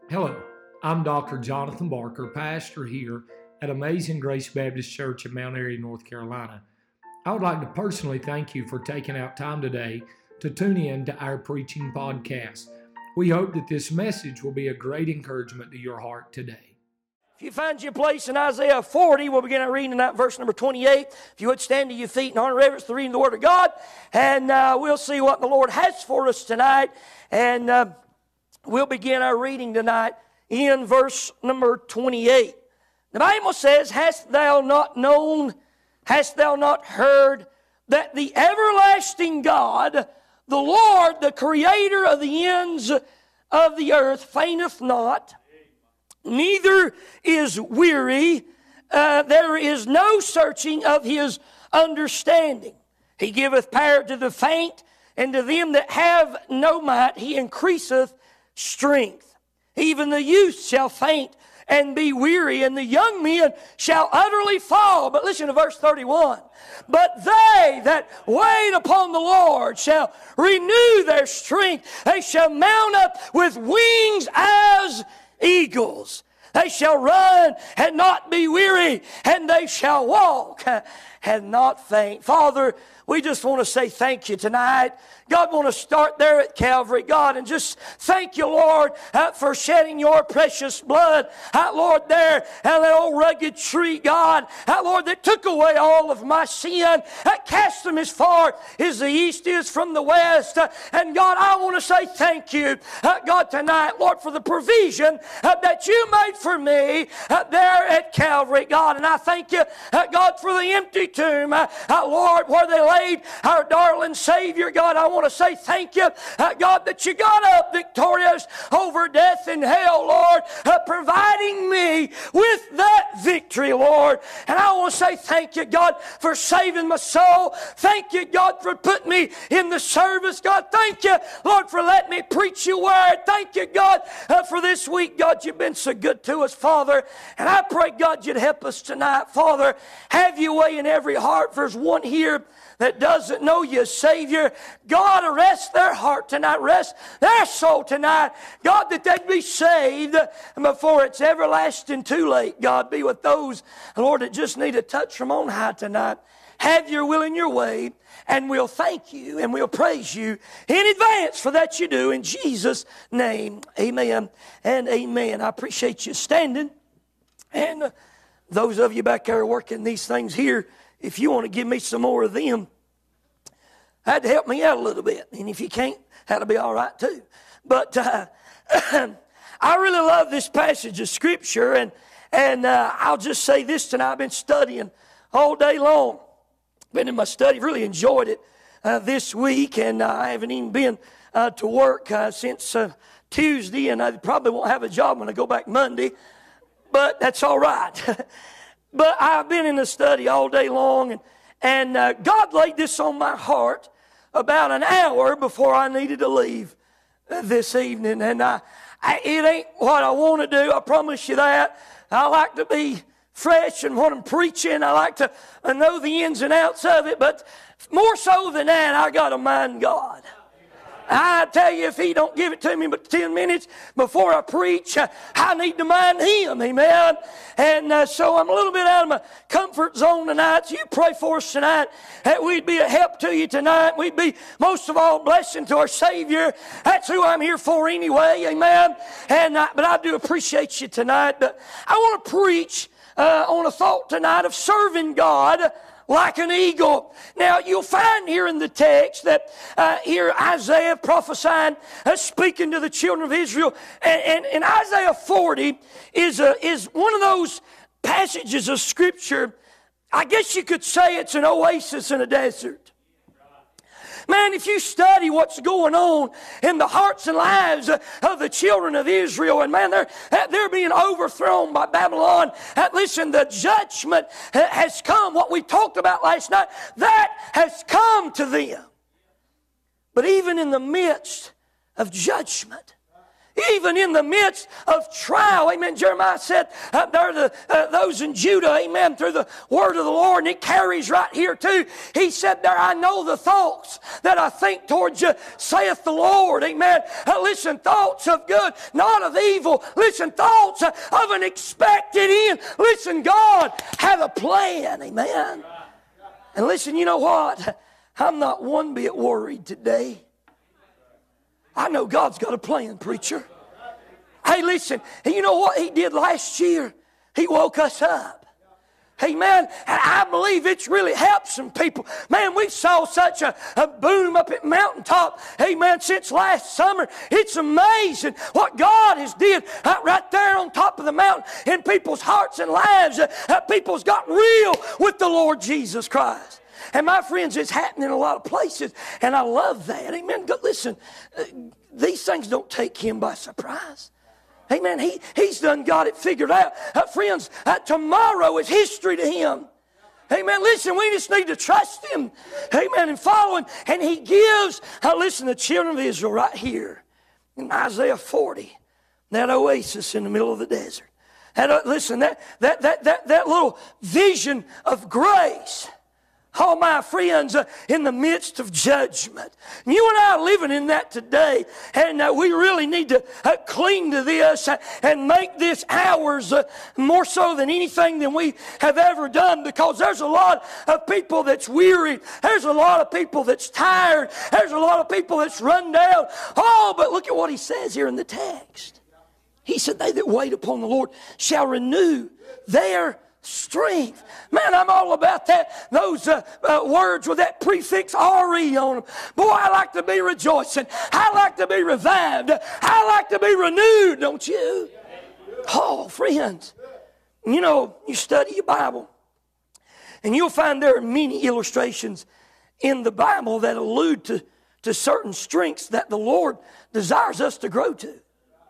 Hello, I'm Dr. Jonathan Barker, pastor here at Amazing Grace Baptist Church in Mount Airy, North Carolina. I would like to personally thank you for taking out time today to tune in to our preaching podcast. We hope that this message will be a great encouragement to your heart today. If you find your place in Isaiah 40, we'll begin our reading tonight, verse number 28. If you would stand to your feet in honor and reverence to reading the Word of God, and we'll see what the Lord has for us tonight. And we'll begin our reading tonight in verse number 28. The Bible says, "Hast thou not known, hast thou not heard, that the everlasting God, the Lord, the Creator of the ends of the earth, fainteth not, neither is weary. There is no searching of His understanding. He giveth power to the faint, and to them that have no might He increaseth strength. Even the youth shall faint and be weary, and the young men shall utterly fall." But listen to verse 31. "But they that wait upon the Lord shall renew their strength. They shall mount up with wings as eagles. They shall run and not be weary, and they shall walk and not faint." Father, we just want to say thank you tonight. God, want to start there at Calvary, God, and just thank you, Lord, for shedding your precious blood, Lord, there, and that old rugged tree, God, Lord, that took away all of my sin, cast them as far as the east is from the west. And God, I want to say thank you, God, tonight, Lord, for the provision that you made for me there at Calvary, God. And I thank you, God, for the empty tomb, Lord, where they laid our darling Savior. God, I want to say thank you, God, that you got up victorious over death and hell, Lord, providing me with that victory, Lord. And I want to say thank you, God, for saving my soul. Thank you, God, for putting me in the service. God, thank you, Lord, for letting me preach your word. Thank you, God, for this week. God, you've been so good to us, Father. And I pray, God, you'd help us tonight, Father. Have your way in every heart. If there's one here that doesn't know you as Savior, God, arrest their heart tonight, rest their soul tonight, God, that they'd be saved before it's everlasting too late. God, be with those, Lord, that just need a touch from on high tonight. Have your will and your way, and we'll thank you and we'll praise you in advance for that you do. In Jesus' name, amen and amen. I appreciate you standing. And those of you back there working these things here, if you want to give me some more of them, that'd help me out a little bit. And if you can't, that'll be all right too. But I really love this passage of Scripture. And I'll just say this tonight. I've been studying all day long. Been in my study, really enjoyed it this week. And I haven't even been to work since Tuesday. And I probably won't have a job when I go back Monday. But that's all right. But I've been in the study all day long, and God laid this on my heart about an hour before I needed to leave this evening. And it ain't what I want to do, I promise you that. I like to be fresh and when I'm preaching, I like to know the ins and outs of it. But more so than that, I got to mind God. I tell you, if He don't give it to me but 10 minutes before I preach, I need to mind Him, amen. And so I'm a little bit out of my comfort zone tonight. So you pray for us tonight that we'd be a help to you tonight. We'd be, most of all, a blessing to our Savior. That's who I'm here for anyway, amen. And but I do appreciate you tonight. But I want to preach on a thought tonight of serving God like an eagle. Now, you'll find here in the text that here Isaiah prophesying, speaking to the children of Israel. And Isaiah 40 is one of those passages of Scripture, I guess you could say it's an oasis in a desert. Man, if you study what's going on in the hearts and lives of the children of Israel, and man, they're being overthrown by Babylon. Listen, the judgment has come. What we talked about last night, that has come to them. But even in the midst of judgment, even in the midst of trial. Amen. Jeremiah said there those in Judah, amen, through the word of the Lord, and it carries right here too. He said there, I know the thoughts that I think towards you, saith the Lord. Amen. Listen, thoughts of good, not of evil. Listen, thoughts of an expected end. Listen, God had a plan. Amen. And listen, you know what? I'm not one bit worried today. I know God's got a plan, preacher. Hey, listen, you know what He did last year? He woke us up. Amen. And I believe it's really helped some people. Man, we saw such a boom up at Mountaintop, amen, since last summer. It's amazing what God has did right there on top of the mountain in people's hearts and lives. People's got real with the Lord Jesus Christ. And my friends, it's happening in a lot of places, and I love that. Amen. But listen, these things don't take Him by surprise. Amen. He's done got it figured out. Friends, tomorrow is history to Him. Amen. Listen, we just need to trust Him. Amen. And follow Him. And He gives, listen, the children of Israel right here in Isaiah 40, that oasis in the middle of the desert. And listen, that little vision of grace. Oh, my friends, in the midst of judgment. You and I are living in that today, and we really need to cling to this and make this ours more so than anything than we have ever done, because there's a lot of people that's weary. There's a lot of people that's tired. There's a lot of people that's run down. Oh, but look at what He says here in the text. He said, they that wait upon the Lord shall renew their strength. Man, I'm all about that. Those words with that prefix RE on them. Boy, I like to be rejoicing. I like to be revived. I like to be renewed, don't you? Oh, friends, you know, you study your Bible, and you'll find there are many illustrations in the Bible that allude to certain strengths that the Lord desires us to grow to.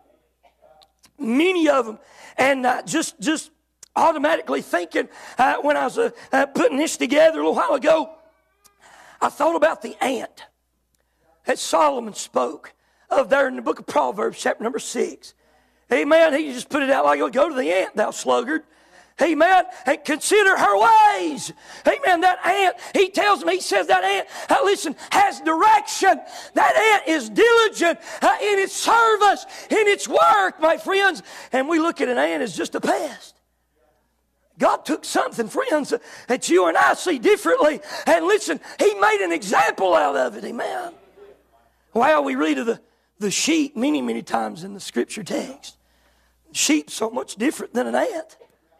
Many of them. And just automatically thinking, when I was putting this together a little while ago, I thought about the ant that Solomon spoke of there in the book of Proverbs, chapter number 6. Amen. He just put it out like, go to the ant, thou sluggard. Amen. And consider her ways. Amen. That ant, he tells me, he says that ant, listen, has direction. That ant is diligent in its service, in its work, my friends. And we look at an ant as just a pest. God took something, friends, that you and I see differently. And listen, He made an example out of it. Amen. Well, we read of the sheep many, many times in the scripture text. Sheep so much different than an ant.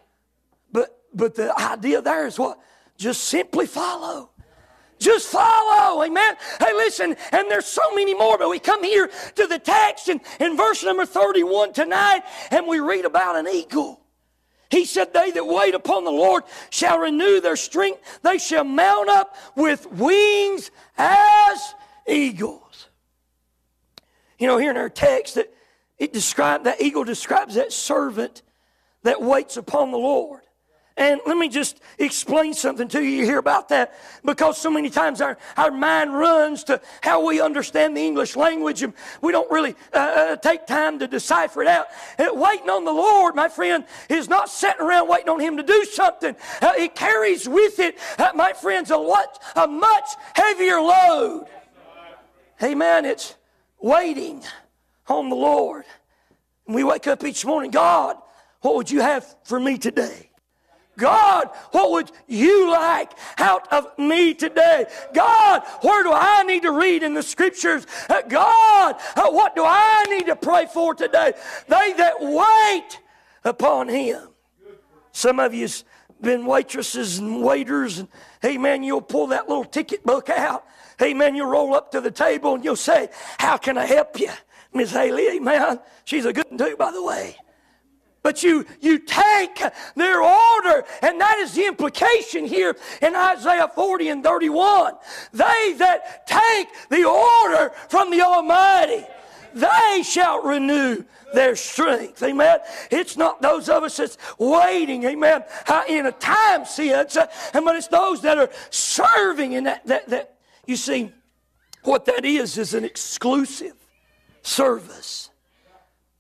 But the idea there is what? Just simply follow. Just follow, amen. Hey, listen, and there's so many more, but we come here to the text in verse number 31 tonight, and we read about an eagle. He said, they that wait upon the Lord shall renew their strength. They shall mount up with wings as eagles. You know, here in our text, that eagle describes that servant that waits upon the Lord. And let me just explain something to you here about that, because so many times our mind runs to how we understand the English language, and we don't really take time to decipher it out. Waiting on the Lord, my friend, is not sitting around waiting on Him to do something. It carries with it, my friends, a much heavier load. Amen. It's waiting on the Lord. And we wake up each morning, God, what would you have for me today? God, what would you like out of me today? God, where do I need to read in the scriptures? God, what do I need to pray for today? They that wait upon Him. Some of you's been waitresses and waiters, and amen, you'll pull that little ticket book out. Amen, you'll roll up to the table and you'll say, how can I help you? Miss Haley, amen. She's a good one too, by the way. But you take their order, and that is the implication here in Isaiah 40 and 31. They that take the order from the Almighty, they shall renew their strength. Amen. It's not those of us that's waiting, amen, in a time sense, but it's those that are serving. And that you see, what that is an exclusive service.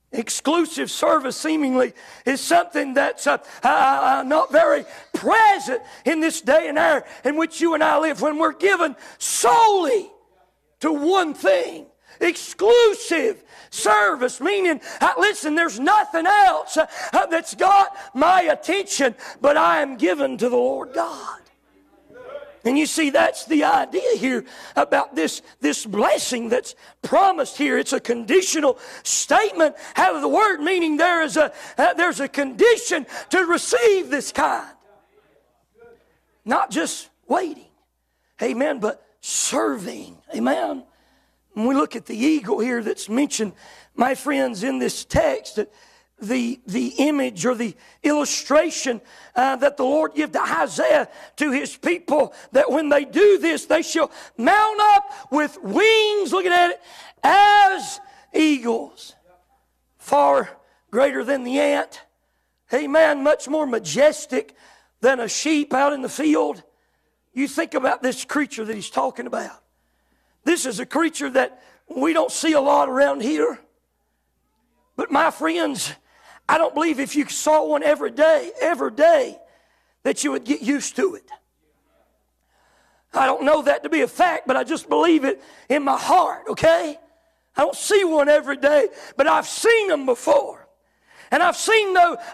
Exclusive service seemingly is something that's not very present in this day and hour in which you and I live, when we're given solely to one thing. Exclusive service, meaning, listen, there's nothing else that's got my attention, but I am given to the Lord God. And you see, that's the idea here about this blessing that's promised here. It's a conditional statement out of the word, meaning there's a condition to receive this kind. Not just waiting, amen, but serving, amen. When we look at the eagle here that's mentioned, my friends, in this text, the image or the illustration that the Lord gave to Isaiah to his people, that when they do this, they shall mount up with wings, looking at it, as eagles. Far greater than the ant. Amen. Much more majestic than a sheep out in the field. You think about this creature that he's talking about. This is a creature that we don't see a lot around here. But my friends, I don't believe if you saw one every day, that you would get used to it. I don't know that to be a fact, but I just believe it in my heart, okay? I don't see one every day, but I've seen them before. And I've seen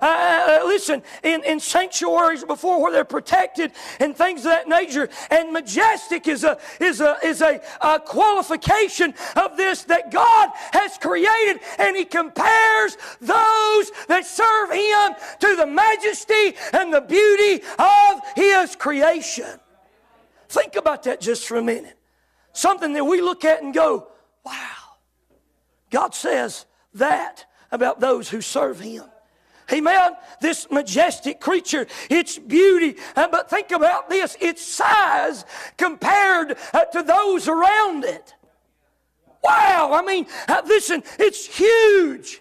in sanctuaries before where they're protected and things of that nature. And majestic is a qualification of this that God has created, and He compares those that serve Him to the majesty and the beauty of His creation. Think about that just for a minute. Something that we look at and go, wow. God says that about those who serve Him. Amen. This majestic creature, its beauty, but think about this, its size compared to those around it. Wow, I mean, listen, it's huge.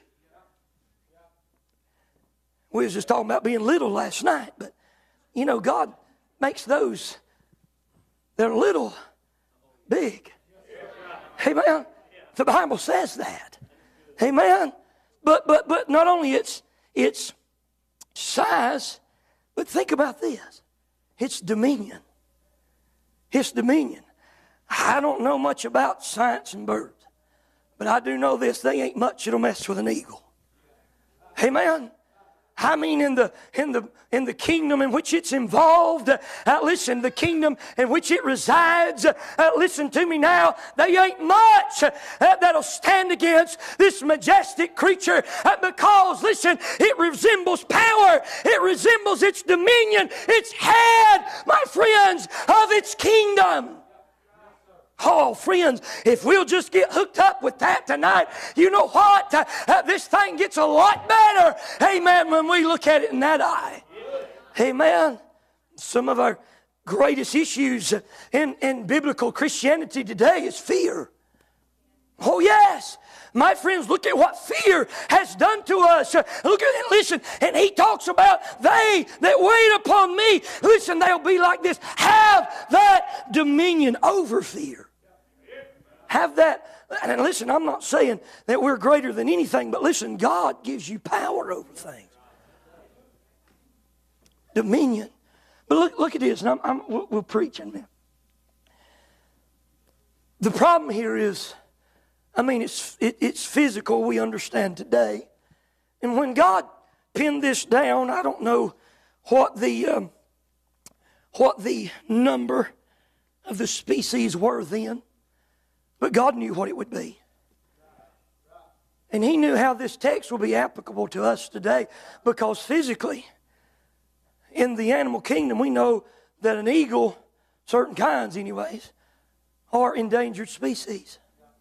We was just talking about being little last night, but you know, God makes those that are little big. Amen. The Bible says that. Amen. But not only its size, but think about this. Its dominion. Its dominion. I don't know much about science and birds, but I do know this. They ain't much that'll mess with an eagle. Amen. I mean, in the kingdom in which it's involved, listen, the kingdom in which it resides, listen to me now, they ain't much that'll stand against this majestic creature, because, listen, it resembles power, it resembles its dominion, its head, my friends, of its kingdom. Oh, friends, if we'll just get hooked up with that tonight, you know what? This thing gets a lot better, amen, when we look at it in that eye. Amen. Some of our greatest issues in biblical Christianity today is fear. Oh, yes. My friends, look at what fear has done to us. Look at it, listen, and he talks about they that wait upon me, listen, they'll be like this. Have that dominion over fear. Have that, and listen, I'm not saying that we're greater than anything, but listen, God gives you power over things. Dominion. But look at this, and we'll preach in a minute. The problem here is, I mean, it's physical, we understand today. And when God pinned this down, I don't know what the number of the species were then, but God knew what it would be. And He knew how this text will be applicable to us today, because physically, in the animal kingdom, we know that an eagle, certain kinds anyways, are endangered species.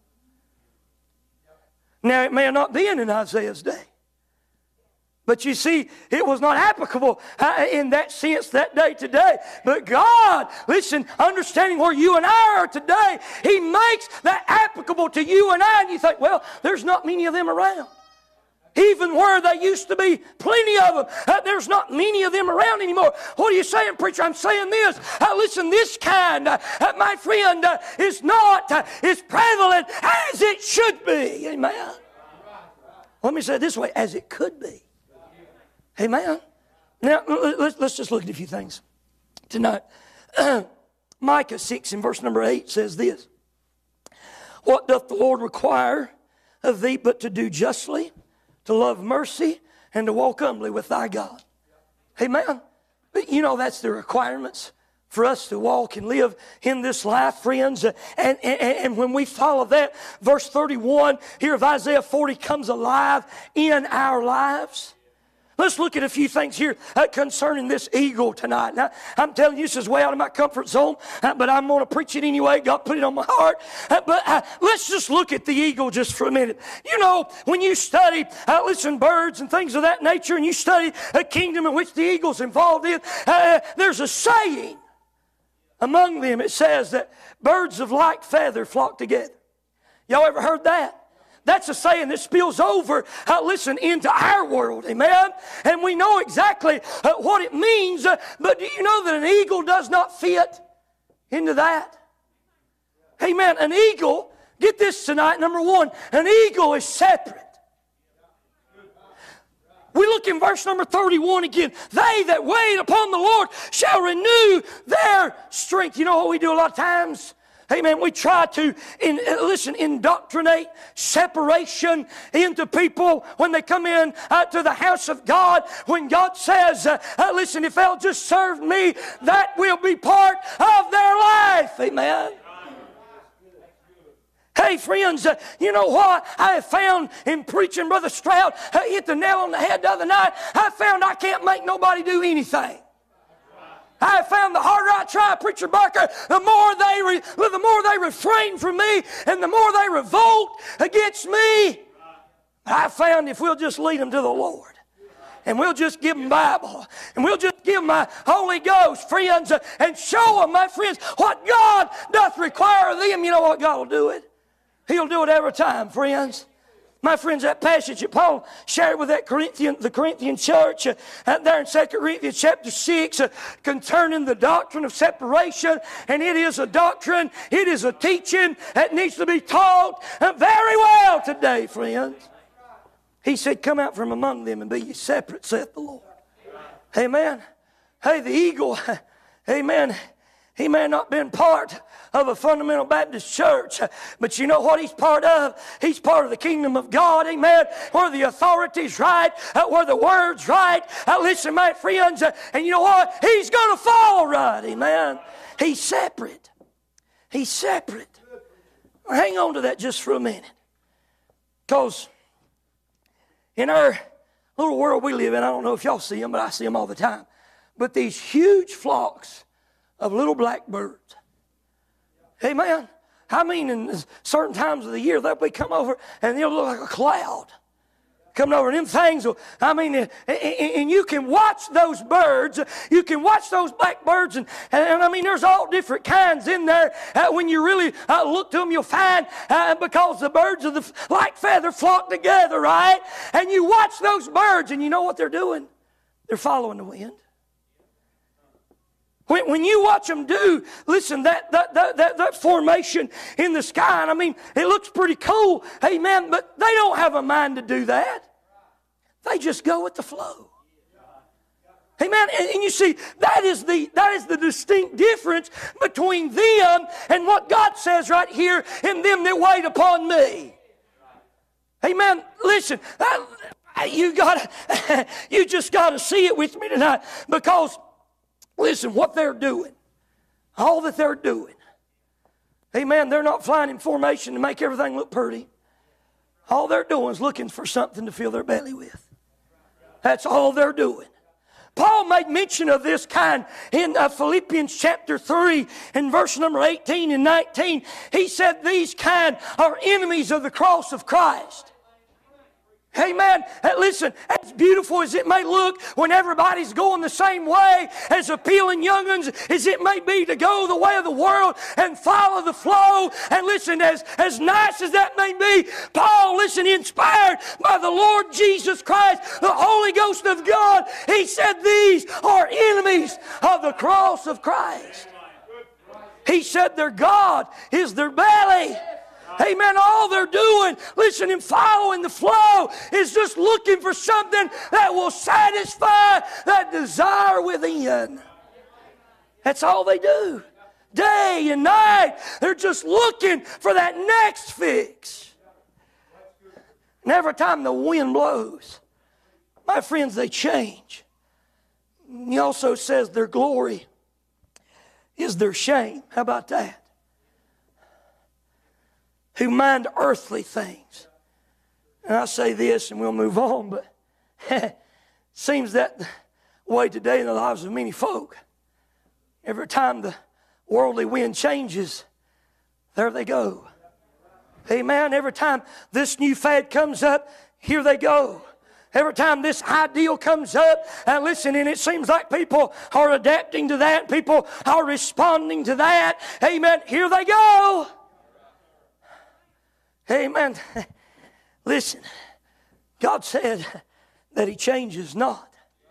Now, it may have not been in Isaiah's day, but you see, it was not applicable in that sense that day today. But God, listen, understanding where you and I are today, He makes that applicable to you and I. And you think, well, there's not many of them around. Even where there used to be plenty of them, there's not many of them around anymore. What are you saying, preacher? I'm saying this. Listen, this kind, my friend, is not as prevalent as it should be. Amen. Let me say it this way, as it could be. Amen. Now, let's just look at a few things tonight. Micah 6 in verse number 8 says this. What doth the Lord require of thee but to do justly, to love mercy, and to walk humbly with thy God? Amen. But you know that's the requirements for us to walk and live in this life, friends. And when we follow that, verse 31 here of Isaiah 40 comes alive in our lives. Let's look at a few things here concerning this eagle tonight. Now, I'm telling you, this is way out of my comfort zone, but I'm going to preach it anyway. God put it on my heart. But let's just look at the eagle just for a minute. You know, when you study, birds and things of that nature, and you study a kingdom in which the eagle's involved in, there's a saying among them. It says that birds of like feather flock together. Y'all ever heard that? That's a saying that spills over, into our world, amen? And we know exactly what it means, but do you know that an eagle does not fit into that? Amen. An eagle, get this tonight, number one, an eagle is separate. We look in verse number 31 again. They that wait upon the Lord shall renew their strength. You know what we do a lot of times? Amen. We try to, indoctrinate separation into people when they come in to the house of God. When God says, if they'll just serve me, that will be part of their life. Amen. Hey, friends, you know what I have found in preaching? Brother Stroud hit the nail on the head the other night. I found I can't make nobody do anything. I have found the harder I try, Preacher Barker, the more they refrain from me and the more they revolt against me. I found if we'll just lead them to the Lord and we'll just give them Bible and we'll just give them my Holy Ghost, friends, and show them, my friends, what God doth require of them, you know what? God will do it. He'll do it every time, friends. My friends, that passage that Paul shared with the Corinthian church there in 2 Corinthians chapter 6 concerning the doctrine of separation, and it is a doctrine, it is a teaching that needs to be taught very well today, friends. He said, come out from among them and be ye separate, saith the Lord. Amen. Hey, the eagle, amen, he may not have been part of a fundamental Baptist church, but you know what he's part of? He's part of the kingdom of God, amen, where the authority's right, where the word's right. Listen, my friends, and you know what? He's going to fall right, amen. He's separate. He's separate. Hang on to that just for a minute. Because in our little world we live in, I don't know if y'all see them, but I see them all the time. But these huge flocks of little black birds. Amen. I mean, in certain times of the year, they'll come over and they'll look like a cloud coming over. And them things will, and you can watch those birds. You can watch those black birds. And I mean, there's all different kinds in there. When you really look to them, you'll find because the birds of the like feather flock together, right? And you watch those birds and you know what they're doing? They're following the wind. When you watch them do, listen, that formation in the sky, and I mean, it looks pretty cool, amen, but they don't have a mind to do that. They just go with the flow. Amen. And you see, that is the distinct difference between them and what God says right here in them that wait upon me. Amen. Listen, you just got to see it with me tonight, because listen, what they're doing, all that they're doing, amen, they're not flying in formation to make everything look pretty. All they're doing is looking for something to fill their belly with. That's all they're doing. Paul made mention of this kind in Philippians chapter 3 and verse number 18 and 19. He said these kind are enemies of the cross of Christ. Amen. Listen, as beautiful as it may look when everybody's going the same way, as appealing young'uns as it may be to go the way of the world and follow the flow, and listen, as nice as that may be, Paul, listen, inspired by the Lord Jesus Christ, the Holy Ghost of God, he said these are enemies of the cross of Christ. He said their God is their belly. Amen. All they're doing, listen, and following the flow is just looking for something that will satisfy that desire within. That's all they do. Day and night, they're just looking for that next fix. And every time the wind blows, my friends, they change. He also says their glory is their shame. How about that? Who mind earthly things. And I say this and we'll move on, but it seems that way today in the lives of many folk. Every time the worldly wind changes, there they go. Amen. Every time this new fad comes up, here they go. Every time this ideal comes up, and listen, and it seems like people are adapting to that, people are responding to that. Amen. Here they go. Amen. Listen, God said that He changes not.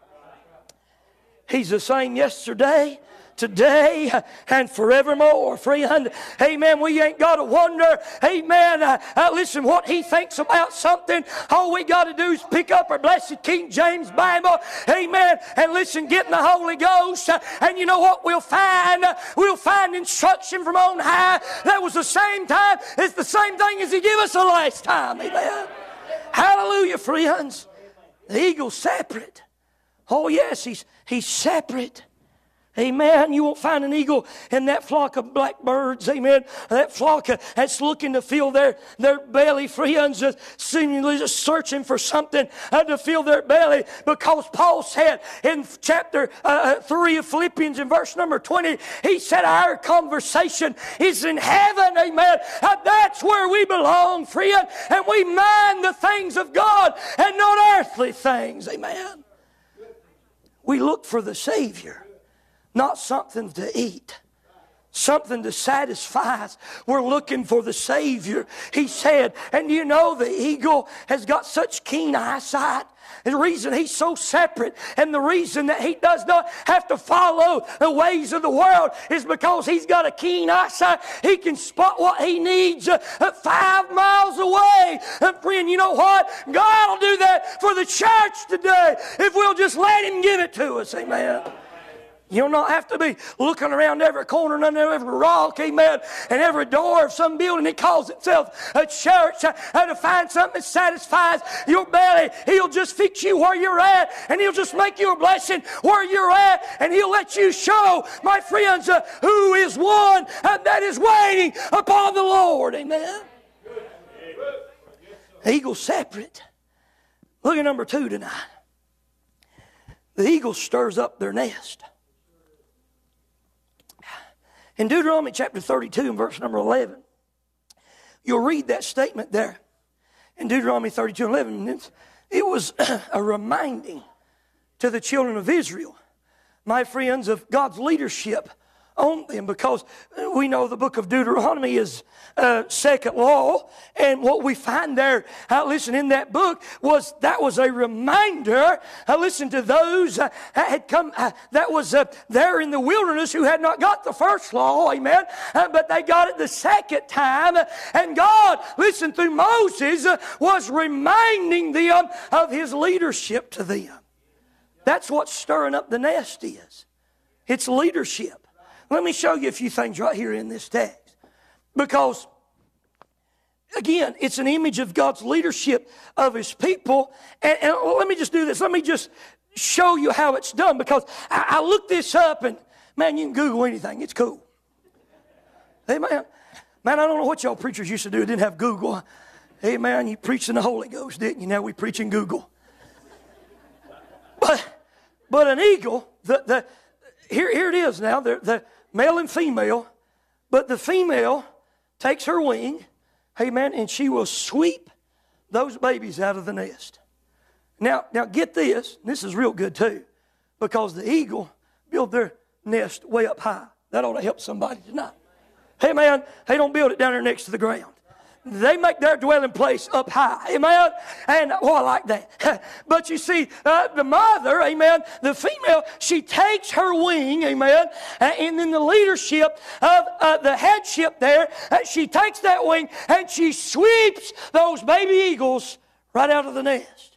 He's the same yesterday, today, and forevermore, friend. Amen. We ain't got to wonder, amen, listen, what He thinks about something. All we got to do is pick up our blessed King James Bible, amen, and listen, get in the Holy Ghost, and you know what we'll find? We'll find instruction from on high. That was the same time. It's the same thing as He gave us the last time, amen. Hallelujah, friends. The eagle's separate. Oh yes, he's separate. Amen. You won't find an eagle in that flock of blackbirds. Amen. That flock that's looking to fill their belly. Friends, seemingly just searching for something to fill their belly. Because Paul said in chapter 3 of Philippians in verse number 20, he said our conversation is in heaven. Amen. That's where we belong, friend. And we mind the things of God and not earthly things. Amen. We look for the Savior. Not something to eat, something to satisfy us. We're looking for the Savior. He said, and you know the eagle has got such keen eyesight. The reason he's so separate and the reason that he does not have to follow the ways of the world is because he's got a keen eyesight. He can spot what he needs 5 miles away. And friend, you know what? God will do that for the church today if we'll just let Him give it to us. Amen. You'll not have to be looking around every corner and under every rock, amen, and every door of some building that calls itself a church to find something that satisfies your belly. He'll just fix you where you're at, and He'll just make you a blessing where you're at, and He'll let you show, my friends, who is one that is waiting upon the Lord, amen. The eagle's separate. Look at number 2 tonight. The eagle stirs up their nest. In Deuteronomy chapter 32 and verse number 11, you'll read that statement there. In Deuteronomy 32 and 11, it was a reminding to the children of Israel, my friends, of God's leadership on them, because we know the book of Deuteronomy is second law, and what we find there, listen, in that book was a reminder, listen, to those had come, that was there in the wilderness who had not got the first law, amen, but they got it the second time, and God, listen, through Moses, was reminding them of His leadership to them. That's what stirring up the nest is. It's leadership. Let me show you a few things right here in this text. Because, again, it's an image of God's leadership of His people. And let me just do this. Let me just show you how it's done. Because I looked this up, and, man, you can Google anything. It's cool. Amen. Man, I don't know what y'all preachers used to do. Didn't have Google. Amen. You preached in the Holy Ghost, didn't you? Now we preach in Google. But an eagle, here it is now. The male and female, but the female takes her wing, amen, and she will sweep those babies out of the nest. Now get this. This is real good too, because the eagle build their nest way up high. That ought to help somebody tonight. Hey man, they don't build it down there next to the ground. They make their dwelling place up high. Amen? And, I like that. But you see, the mother, amen, the female, she takes her wing, amen, and in the leadership of the headship there, she takes that wing and she sweeps those baby eagles right out of the nest.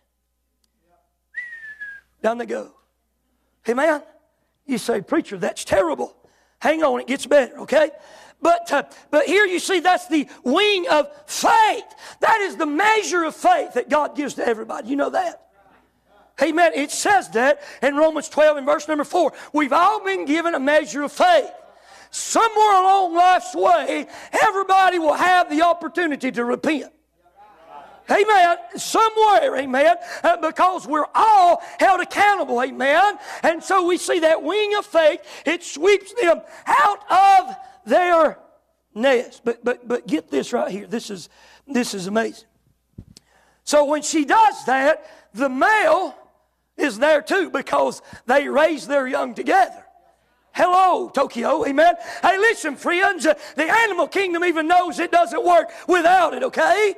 Down they go. Amen? You say, preacher, that's terrible. Hang on, it gets better, okay? But here you see that's the wing of faith. That is the measure of faith that God gives to everybody. You know that? Amen. It says that in Romans 12 and verse number 4. We've all been given a measure of faith. Somewhere along life's way, everybody will have the opportunity to repent. Amen. Somewhere, amen, because we're all held accountable, amen. And so we see that wing of faith, it sweeps them out of their nest. But get this right here. This is amazing. So when she does that, the male is there too because they raise their young together. Hello, Tokyo, amen. Hey, listen, friends, the animal kingdom even knows it doesn't work without it, okay?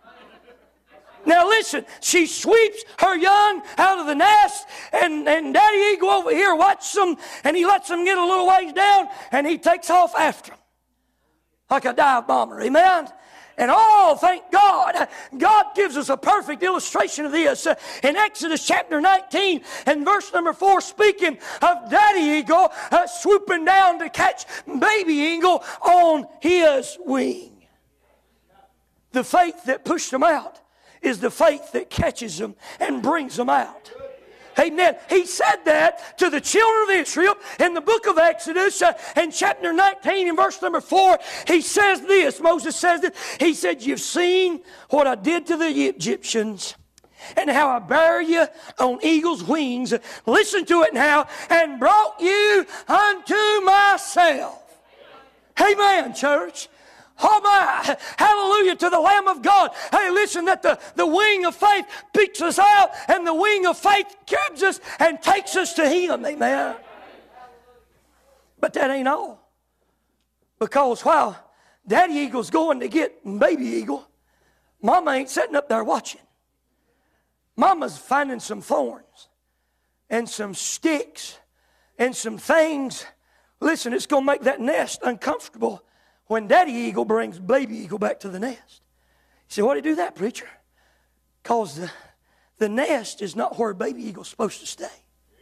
Now listen, she sweeps her young out of the nest, and Daddy Eagle over here watches them, and he lets them get a little ways down, and he takes off after them like a dive bomber, amen? And oh, thank God, God gives us a perfect illustration of this in Exodus chapter 19 and verse number 4, speaking of Daddy Eagle swooping down to catch baby eagle on his wing. The faith that pushed them out is the faith that catches them and brings them out. Amen. He said that to the children of Israel in the book of Exodus in chapter 19 and verse number 4. He says this. Moses says this. He said, you've seen what I did to the Egyptians and how I bear you on eagle's wings. Listen to it now. And brought you unto myself. Amen, church. Oh my, hallelujah to the Lamb of God. Hey, listen, that the wing of faith picks us out and the wing of faith grabs us and takes us to Him. Amen. But that ain't all. Because while Daddy Eagle's going to get baby eagle, Mama ain't sitting up there watching. Mama's finding some thorns and some sticks and some things. Listen, it's going to make that nest uncomfortable when Daddy Eagle brings baby eagle back to the nest. You say, why do you do that, preacher? Because the nest is not where baby eagle's supposed to stay.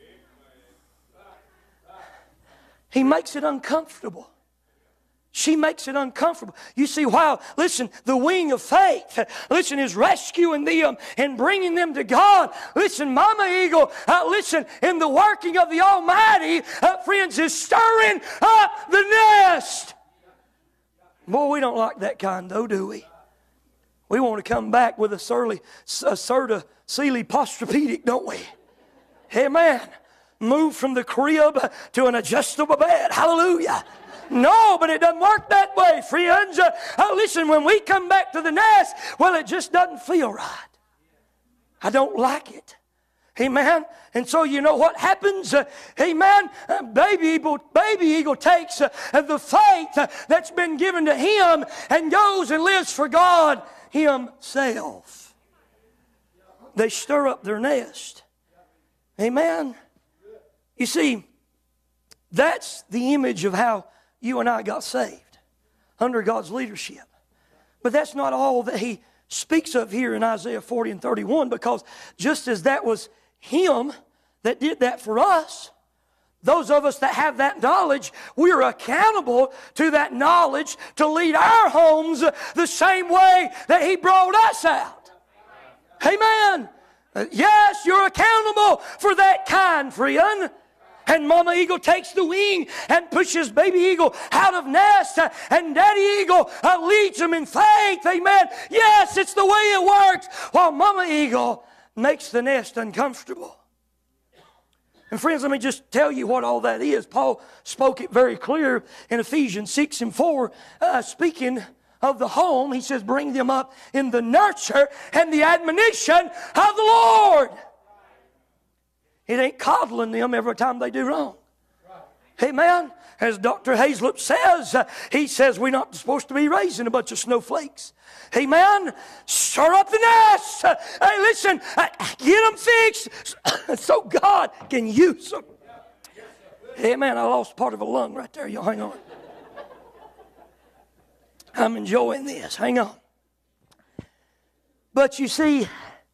He makes it uncomfortable. She makes it uncomfortable. You see, wow, listen, the wing of faith, listen, is rescuing them and bringing them to God. Listen, Mama Eagle, listen, in the working of the Almighty, friends, is stirring up the nest. Boy, we don't like that kind, though, do we? We want to come back with a Serta Sealy Posturepedic, don't we? Amen. Move from the crib to an adjustable bed. Hallelujah. No, but it doesn't work that way, friends. Listen, when we come back to the nest, well, it just doesn't feel right. I don't like it. Amen. And so you know what happens? Amen. Baby eagle takes the faith that's been given to him and goes and lives for God himself. They stir up their nest. Amen. You see, that's the image of how you and I got saved under God's leadership. But that's not all that he speaks of here in Isaiah 40 and 31, because just as that was Him that did that for us, those of us that have that knowledge, we're accountable to that knowledge to lead our homes the same way that He brought us out. Amen. Yes, you're accountable for that kind, friend. And Mama Eagle takes the wing and pushes baby eagle out of nest, and Daddy Eagle leads them in faith. Amen. Yes, it's the way it works. While Mama Eagle makes the nest uncomfortable. And friends, let me just tell you what all that is. Paul spoke it very clear in Ephesians 6 and 4, speaking of the home. He says, bring them up in the nurture and the admonition of the Lord. It ain't coddling them every time they do wrong. Amen. As Dr. Hazlip says, he says we're not supposed to be raising a bunch of snowflakes. Amen. Stir up the nest. Hey, listen, get them fixed so God can use them. Amen. I lost part of a lung right there. Y'all hang on. I'm enjoying this. Hang on. But you see,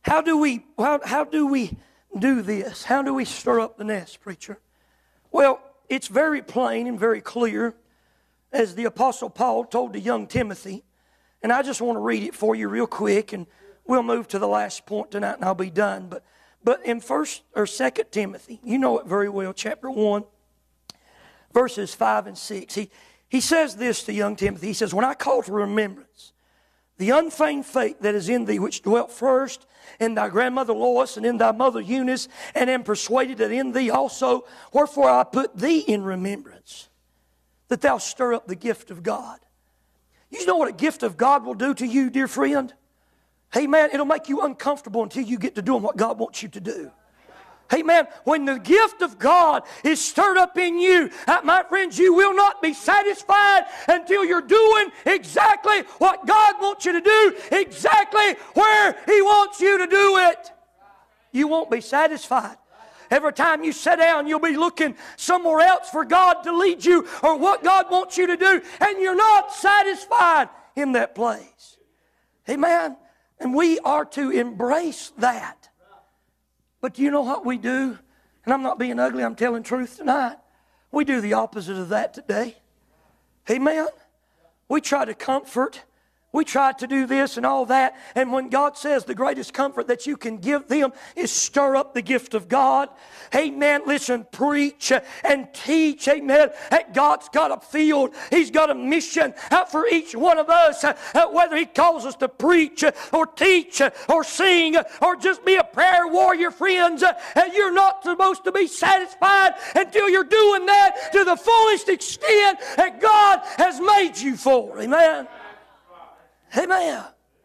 How do we do this? How do we stir up the nest, preacher? Well, it's very plain and very clear, as the Apostle Paul told to young Timothy. And I just want to read it for you real quick, and we'll move to the last point tonight, and I'll be done. But in 1st or 2nd Timothy, you know it very well, chapter 1, verses 5 and 6. He says this to young Timothy. He says, when I call to remembrance the unfeigned faith that is in thee, which dwelt first in thy grandmother Lois and in thy mother Eunice, and am persuaded that in thee also, wherefore I put thee in remembrance, that thou stir up the gift of God. You know what a gift of God will do to you, dear friend? Hey man, it'll make you uncomfortable until you get to doing what God wants you to do. Hey man, when the gift of God is stirred up in you, my friends, you will not be satisfied until you're doing exactly what God wants you to do, exactly where He wants you to do it. You won't be satisfied. Every time you sit down, you'll be looking somewhere else for God to lead you or what God wants you to do, and you're not satisfied in that place. Amen? And we are to embrace that. But do you know what we do? And I'm not being ugly, I'm telling truth tonight. We do the opposite of that today. Amen? We try to comfort. We try to do this and all that. And when God says the greatest comfort that you can give them is stir up the gift of God. Amen. Listen, preach and teach. Amen. That God's got a field. He's got a mission out for each one of us. Whether He calls us to preach or teach or sing or just be a prayer warrior, friends. You're not supposed to be satisfied until you're doing that to the fullest extent that God has made you for. Amen. Amen.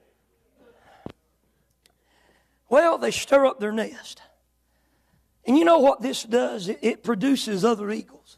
Well, they stir up their nest. And you know what this does? It produces other eagles.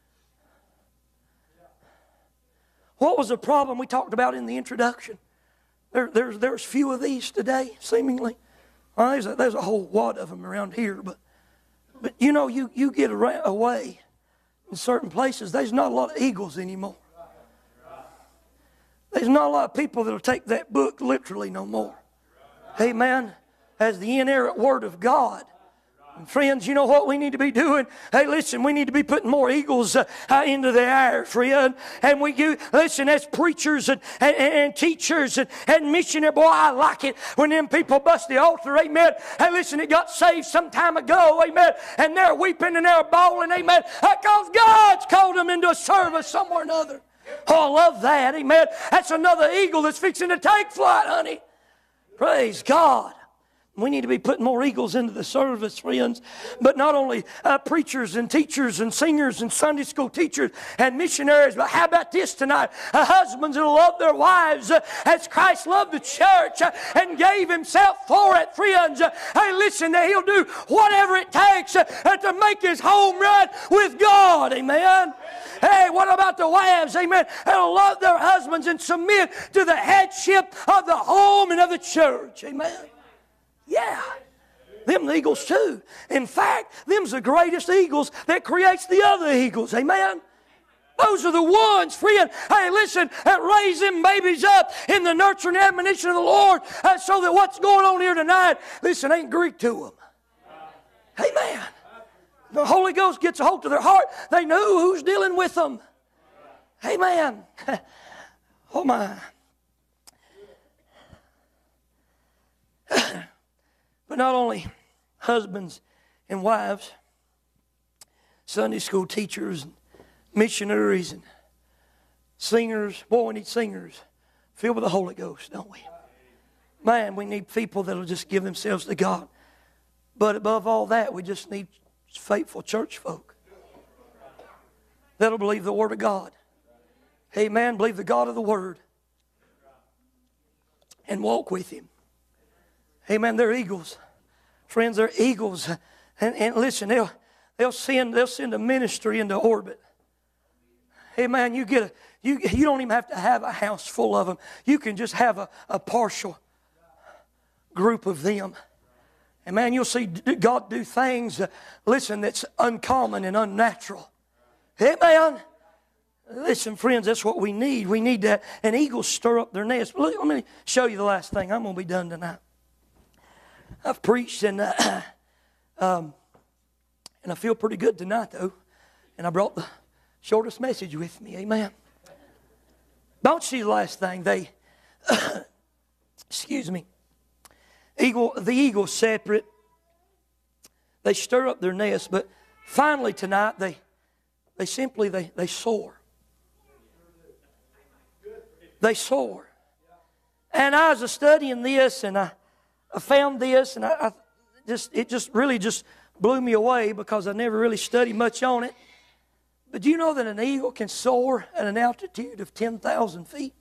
What was the problem we talked about in the introduction? There's few of these today, seemingly. There's a whole wad of them around here. But you know, you get away in certain places, there's not a lot of eagles anymore. There's not a lot of people that will take that book literally no more. Amen. As the inerrant Word of God. And friends, you know what we need to be doing? Hey, listen, we need to be putting more eagles into the air, friend. And we do, listen, as preachers and teachers and missionaries, boy, I like it when them people bust the altar, amen. Hey, listen, it got saved some time ago, amen. And they're weeping and they're bawling, amen. Because God's called them into a service somewhere or another. Oh, I love that, amen. That's another eagle that's fixing to take flight, honey. Praise God. We need to be putting more eagles into the service, friends. But not only preachers and teachers and singers and Sunday school teachers and missionaries, but how about this tonight? Husbands that love their wives as Christ loved the church and gave Himself for it, friends. Hey, listen, that He'll do whatever it takes to make His home right with God, amen. Hey, what about the wives, amen? They'll love their husbands and submit to the headship of the home and of the church, amen. Yeah, them the eagles too. In fact, them's the greatest eagles that creates the other eagles. Amen. Those are the ones, friend. Hey, listen, that raise them babies up in the nurture and admonition of the Lord, so that what's going on here tonight, listen, ain't Greek to them. Amen. The Holy Ghost gets a hold of their heart. They know who's dealing with them. Amen. Oh my. But not only husbands and wives, Sunday school teachers, and missionaries, and singers. Boy, we need singers filled with the Holy Ghost, don't we? Man, we need people that will just give themselves to God. But above all that, we just need faithful church folk that'll believe the Word of God. Amen. Believe the God of the Word and walk with Him. Amen. They're eagles. Friends, they're eagles. And listen, they'll send a ministry into orbit. Amen. You don't even have to have a house full of them. You can just have a partial group of them. And man, you'll see God do things, listen, that's uncommon and unnatural. Amen. Listen, friends, that's what we need. We need that. And eagles stir up their nest. Let me show you the last thing. I'm going to be done tonight. I've preached and I feel pretty good tonight though. And I brought the shortest message with me. Amen. Don't see the last thing. They, excuse me. The eagle's separate. They stir up their nest, but finally tonight they simply soar. They soar. And I was studying this, and I found this, and it just really blew me away because I never really studied much on it. But do you know that an eagle can soar at an altitude of 10,000 feet?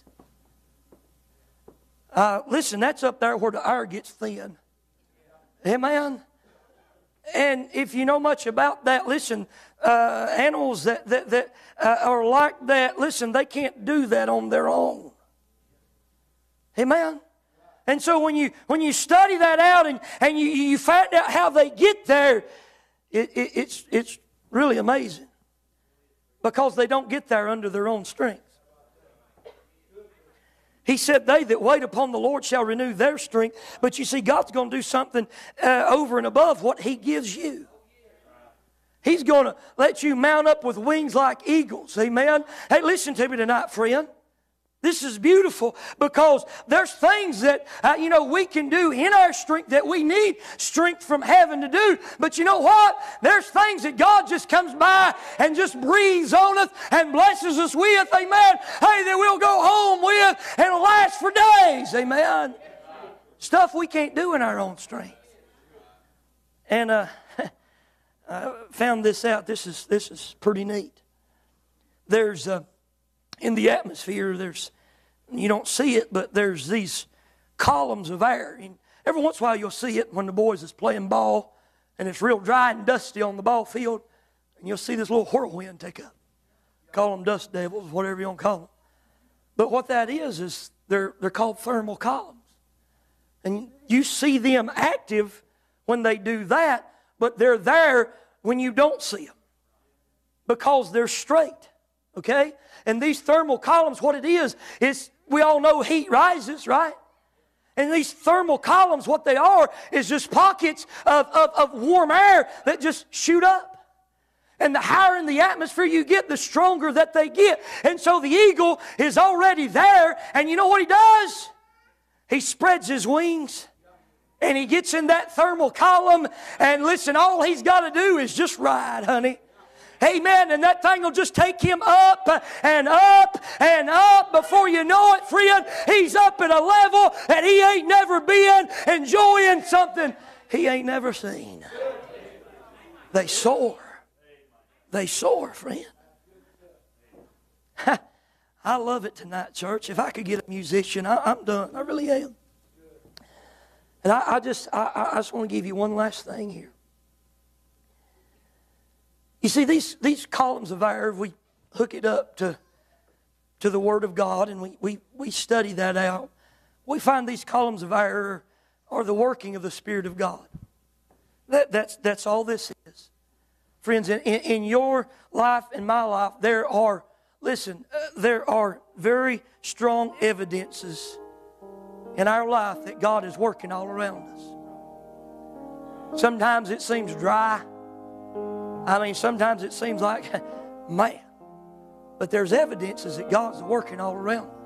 Listen, that's up there where the air gets thin. Amen. And if you know much about that, listen, animals that are like that, listen, they can't do that on their own. Amen. And so when you study that out and you find out how they get there, it's really amazing. Because they don't get there under their own strength. He said, they that wait upon the Lord shall renew their strength. But you see, God's going to do something over and above what He gives you. He's going to let you mount up with wings like eagles. Amen. Hey, listen to me tonight, friend. This is beautiful because there's things that, we can do in our strength that we need strength from heaven to do. But you know what? There's things that God just comes by and just breathes on us and blesses us with. Amen. Hey, that we'll go home with and it'll last for days. Amen. Stuff we can't do in our own strength. And I found this out. This is pretty neat. There's in the atmosphere, you don't see it, but there's these columns of air. And every once in a while you'll see it when the boys is playing ball and it's real dry and dusty on the ball field. And you'll see this little whirlwind take up. Call them dust devils, whatever you want to call them. But what that is they're called thermal columns. And you see them active when they do that, but they're there when you don't see them. Because they're straight. Okay? And these thermal columns, what it is we all know heat rises, right? And these thermal columns, what they are is just pockets of warm air that just shoot up. And the higher in the atmosphere you get, the stronger that they get. And so the eagle is already there, and you know what he does? He spreads his wings, and he gets in that thermal column, and listen, all he's got to do is just ride, honey. Amen. And that thing will just take him up and up and up. Before you know it, friend, he's up at a level that he ain't never been, enjoying something he ain't never seen. They soar. They soar, friend. I love it tonight, church. If I could get a musician, I'm done. I really am. And I just want to give you one last thing here. You see, these columns of air, we hook it up to the Word of God, and we study that out. We find these columns of air are the working of the Spirit of God. That's all this is. Friends, in your life and my life, there are very strong evidences in our life that God is working all around us. Sometimes it seems dry. Sometimes it seems like, man. But there's evidences that God's working all around us.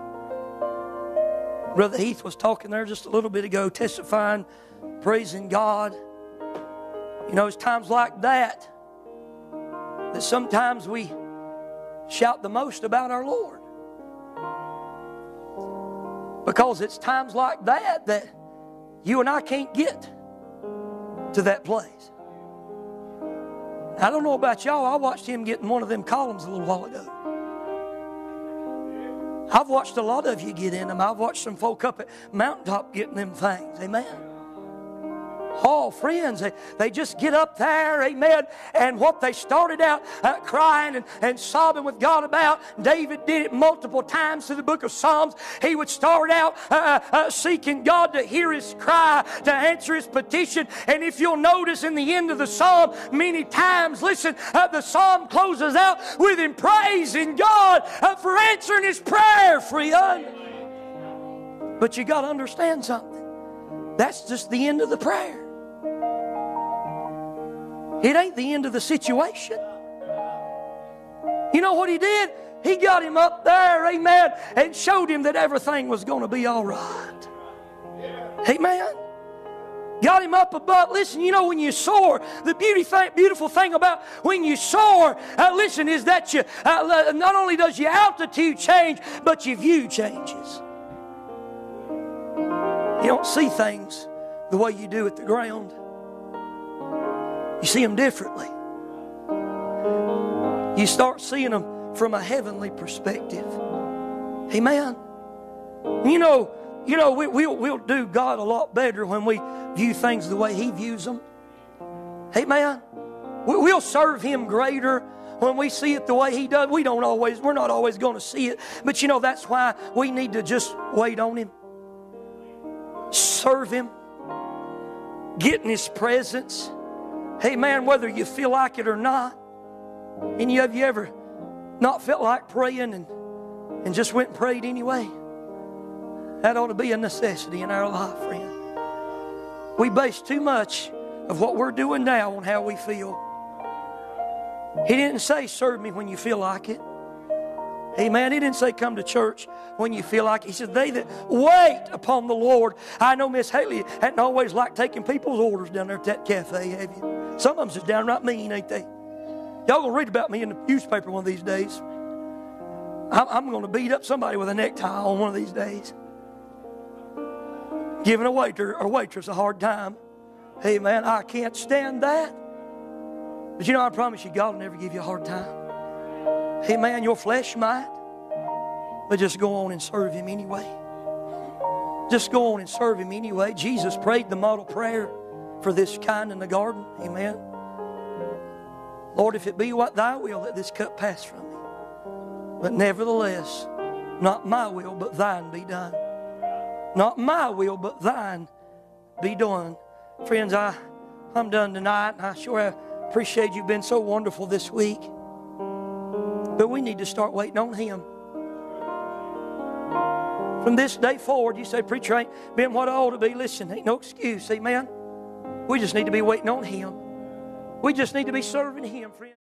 Brother Heath was talking there just a little bit ago, testifying, praising God. You know, it's times like that sometimes we shout the most about our Lord. Because it's times like that you and I can't get to that place. I don't know about y'all, I watched him get in one of them columns a little while ago. I've watched a lot of you get in them. I've watched some folk up at Mountaintop getting them things. Amen. Oh, friends, they just get up there, amen, and what they started out crying and sobbing with God about, David did it multiple times through the book of Psalms. He would start out seeking God to hear his cry, to answer his petition, and if you'll notice in the end of the psalm, many times, listen, the psalm closes out with him praising God for answering his prayer, friend. But you got to understand something. That's just the end of the prayer. It ain't the end of the situation. You know what He did? He got him up there, amen, and showed him that everything was going to be all right. Amen. Got him up above. Listen, you know when you soar, the beautiful thing about when you soar, listen, is that you not only does your altitude change, but your view changes. You don't see things the way you do at the ground. You see them differently. You start seeing them from a heavenly perspective. Amen. You know, we'll do God a lot better when we view things the way He views them. Amen. We'll serve Him greater when we see it the way He does. We're not always going to see it, but you know that's why we need to just wait on Him, serve Him, get in His presence. Amen. Whether you feel like it or not. Any of you ever not felt like praying and just went and prayed anyway? That ought to be a necessity in our life, friend. We base too much of what we're doing now on how we feel. He didn't say serve me when you feel like it. Amen. He didn't say come to church when you feel like it. He said they that wait upon the Lord. I know Miss Haley hadn't always liked taking people's orders down there at that cafe, have you? Some of them's just downright mean, ain't they? Y'all gonna read about me in the newspaper one of these days. I'm gonna beat up somebody with a necktie on one of these days. Giving a waiter or waitress a hard time. Hey man, I can't stand that. But you know, I promise you, God will never give you a hard time. Hey man, your flesh might. But just go on and serve Him anyway. Just go on and serve Him anyway. Jesus prayed the model prayer for this kind in the garden. Amen. Lord, if it be what Thy will, let this cup pass from me. But nevertheless, not my will, but Thine be done. Not my will, but Thine be done. Friends, I'm done tonight, and I sure appreciate you've been so wonderful this week. But we need to start waiting on Him. From this day forward, you say, preacher, ain't been what I ought to be. Listen, ain't no excuse, amen? We just need to be waiting on Him. We just need to be serving Him, friend.